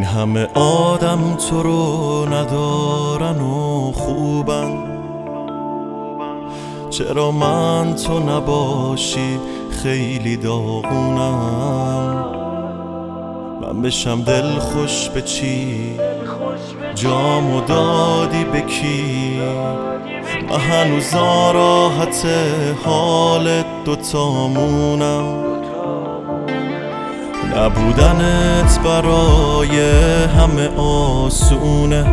این همه آدم تو رو ندارن و خوبن، چرا من تو نباشی خیلی داغونم. من بشم دل خوش به چی، جامو دادی به کی؟ من هنوز ناراحت حال دوتامونم. نبودنت برای همه آسونه،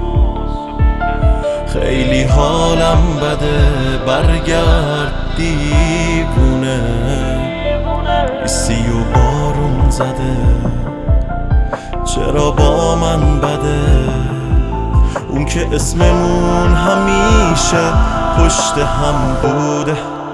خیلی حالم بده، برگرد دیوونه. ایسی و بارون زده، چرا با من بده؟ اون که اسممون همیشه پشت هم بوده.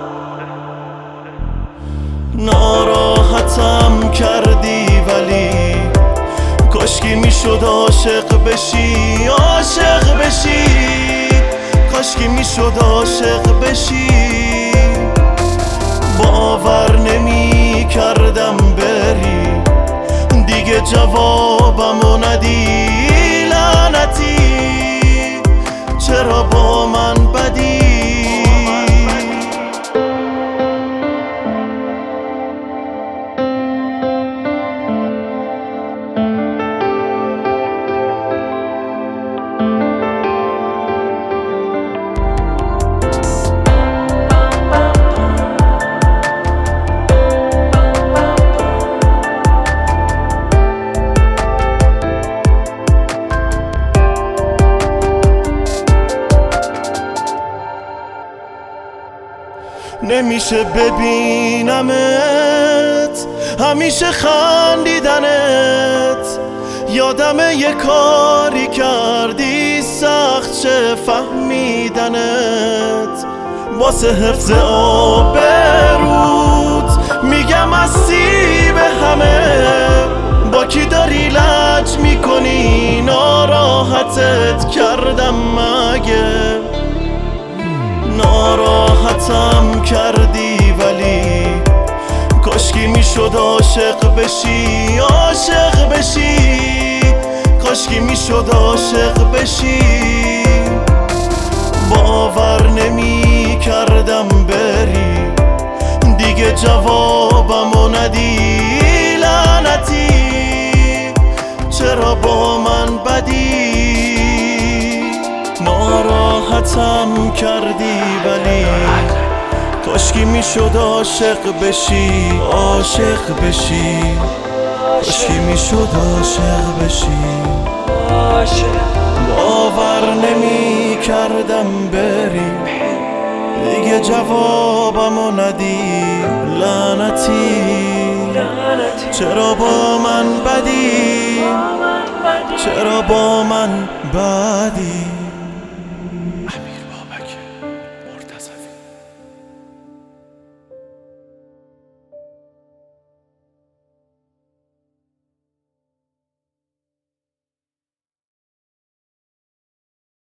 ناراحتم کردی ولی کاشکی میشد عاشق بشی، عاشق بشی. کاشکی میشد عاشق بشی. باور نمی کردم بری، دیگه جوابمو ندی. لعنتی چرا با من بدی؟ نمیشه ببینمت همیشه خندیدنت. یادم یه کاری کردی سخت چه فهمیدنت. واسه حفظ آبروت میگم هستی به همه. با کی داری لج میکنی؟ ناراحتت کردم مگه؟ ناراحتم کردی ولی کاشکی میشد عاشق بشی، عاشق بشی. کاشکی میشد عاشق بشی. باور نمی کردم بری، دیگه جوابمو ندی. لعنتی چرا با من بدی؟ ناراحتم کردی ولی کاشکی میشد عاشق بشی، عاشق بشی. کاشکی میشد عاشق بشی. باور نمی کردم بری، دیگه جوابمو ندی. لعنتی چرا با من بدی؟ چرا با من بدی؟